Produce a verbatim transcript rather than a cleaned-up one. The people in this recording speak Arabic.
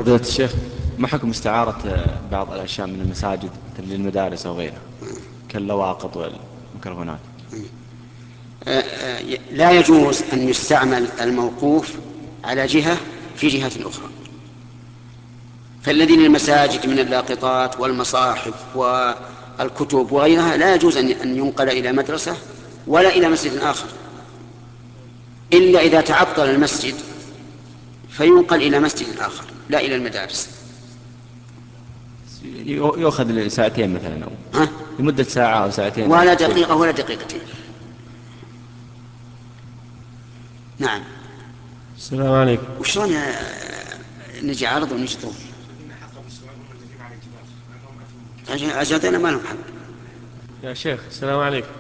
فضيلة الشيخ، ما حكم استعارة بعض الأشياء من المساجد للمدارس أو غيرها كاللواقط والميكروفونات؟ لا يجوز أن يستعمل الموقوف على جهة في جهة أخرى. فالذي للمساجد من اللاقطات والمصاحف والكتب وغيرها لا يجوز أن ينقل إلى مدرسة ولا إلى مسجد آخر، إلا إذا تعطل المسجد فينقل إلى مسجد آخر لا إلى المدارس. يؤخذ ساعتين مثلا أو ها؟ لمدة ساعة أو ساعتين ولا دقيقة ولا دقيقتين. نعم. السلام عليكم. وشلون نجي عرض ونجي طول؟ أجل ما لهم حق. يا شيخ السلام عليكم.